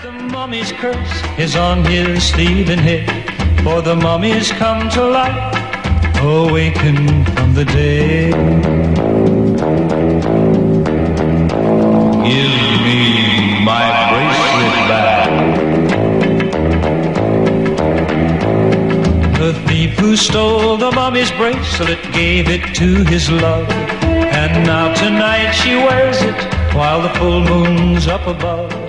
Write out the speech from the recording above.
The mummy's curse is on his thieving head, for the mummy's come to life, awakened from the dead. Give me my bracelet back. The thief who stole the mummy's bracelet gave it to his love, and now tonight she wears it while the full moon's up above.